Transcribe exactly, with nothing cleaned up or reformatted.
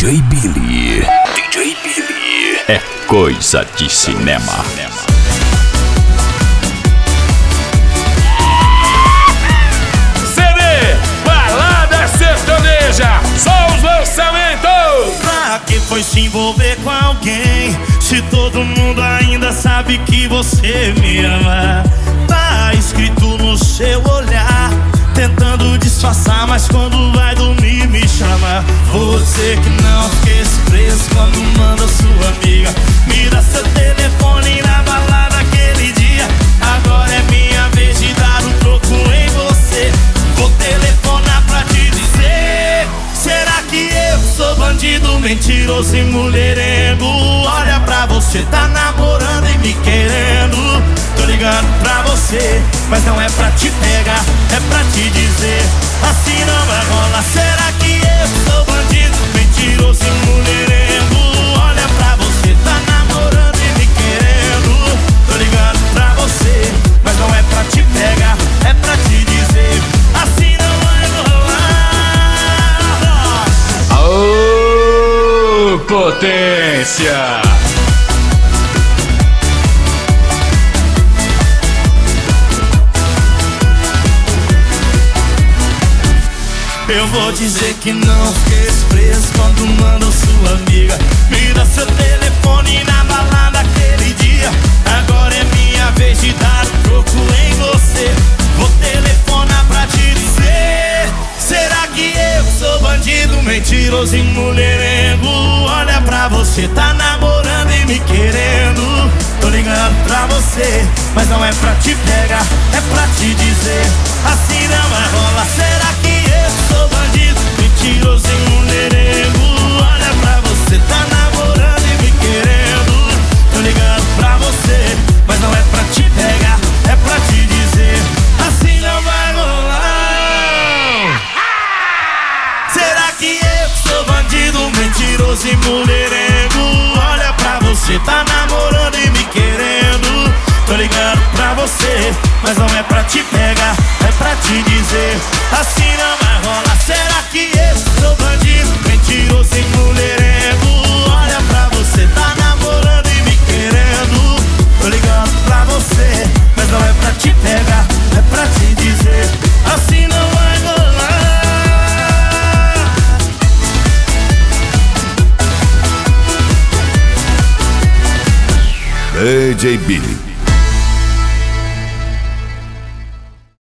J Billy. D J Billy é coisa de cinema. C D Balada Sertaneja, só os lançamentos. Pra que foi se envolver com alguém se todo mundo ainda sabe que você me ama? Tá escrito no seu olhar, tentando disfarçar, mas quando vai dormir me chama. Você que não esquece preso quando manda sua amiga me dá seu telefone na balada aquele dia. Agora é minha vez de dar um troco em você. Vou telefonar pra te dizer: será que eu sou bandido, mentiroso e mulherengo? Olha pra você, tá namorando e me querendo. Tô ligando pra você, mas não é pra te pegar, é pra te dizer: assim não vai rolar. Será que eu sou bandido, mentiroso e mulherengo? Olha pra você, tá namorando e me querendo. Tô ligando pra você, mas não é pra te pegar, é pra te dizer: assim não vai rolar. Aô, potência! Eu vou dizer que não fiquei preso quando manda sua amiga me dá seu telefone na balada aquele dia. Agora é minha vez de dar um troco em você. Vou telefonar pra te dizer: será que eu sou bandido, mentiroso e mulherengo? Olha pra você, tá namorando e me querendo. Tô ligando pra você, mas não é pra te pegar, é pra te dizer: assim não vai rolar. Será que eu sou bandido, mentiroso e mulherengo? Olha pra você, tá namorando e me querendo. Tô ligando pra você, mas não é pra te pegar, é pra te dizer: assim não vai rolar. Será que eu sou bandido, mentiroso e mulherengo? Olha pra você, tá namorando e me querendo. Tô ligando pra você, mas não é pra te pegar, é pra te dizer: assim não vai rolar. Será que eu sou bandido, mentiroso e mulherengo? Olha pra você, tá namorando e me querendo. Tô ligando pra você, mas não é pra te pegar, é pra te dizer: assim não vai rolar. D J Billy.